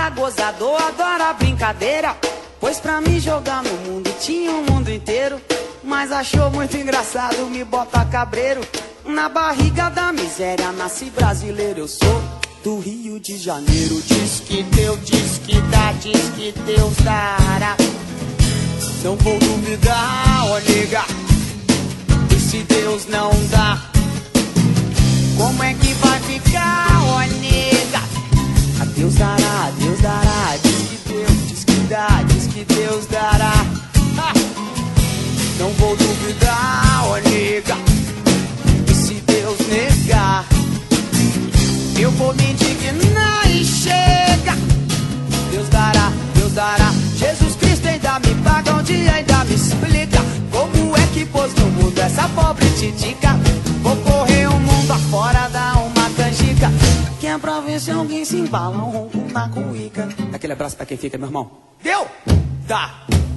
cara gozador, adora brincadeira. Pois pra mim jogar no mundo tinha o mundo inteiro. Mas achou muito engraçado me botar cabreiro. Na barriga da miséria nasci brasileiro. Eu sou do Rio de Janeiro. Diz que Deus, diz que dá, diz que Deus dará. Não vou duvidar, ó nega. E se Deus não dá, como é que vai ficar, ó nega? A Deus dará, Deus dará. Diz que Deus, diz que dá, diz que Deus dará. Ha! Não vou duvidar, ó nega. E se Deus negar, eu vou me indignar e chega. Deus dará, Deus dará. Jesus Cristo ainda me paga um dia, ainda me explica como é que pôs no mundo essa pobre titica. Vou correr o mundo afora, dar uma canjica, que é pra ver se alguém se embala um ronco na cuíca. Aquele abraço pra quem fica, meu irmão. Deu? Dá.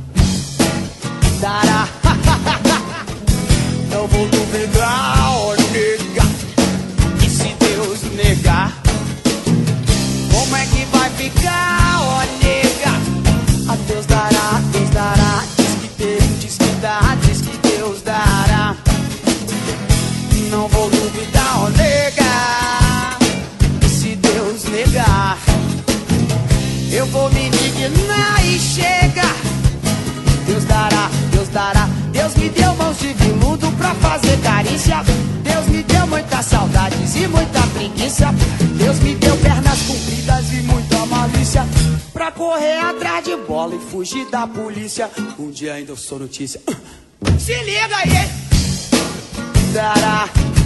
Dará. Não vou duvidar, ó nega. E se Deus negar, como é que vai ficar, ó nega? A Deus dará, Deus dará. Diz que Deus, diz que dá, diz que Deus dará. Não vou duvidar, ó nega. E se Deus negar, eu vou me indignar e chega. Deus dará, Deus dará. Deus me deu mãos de veludo pra fazer carícia. Deus me deu muitas saudades e muita preguiça. Deus me deu pernas compridas e muita malícia pra correr atrás de bola e fugir da polícia. Um dia ainda eu sou notícia. Se liga aí! Dará.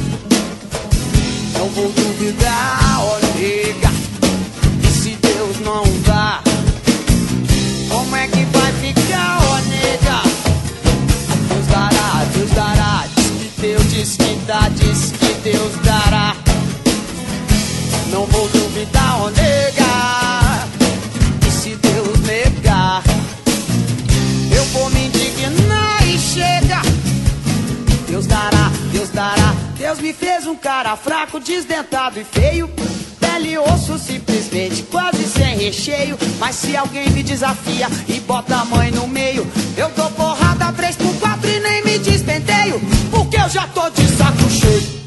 Não vou duvidar, ó nega. E se Deus não dá, como é que vai ficar, ó nega? Deus dará, Deus dará. Diz que Deus, diz que dá, diz que Deus dará. Não vou duvidar, ó nega. E se Deus negar, eu vou me indignar e chega. Deus dará, Deus dará. Deus me fez um cara fraco, desdentado e feio, pele e osso simplesmente, quase sem recheio. Mas se alguém me desafia e bota a mãe no meio, eu dou porrada 3x4 e nem me despenteio, porque eu já tô de saco cheio.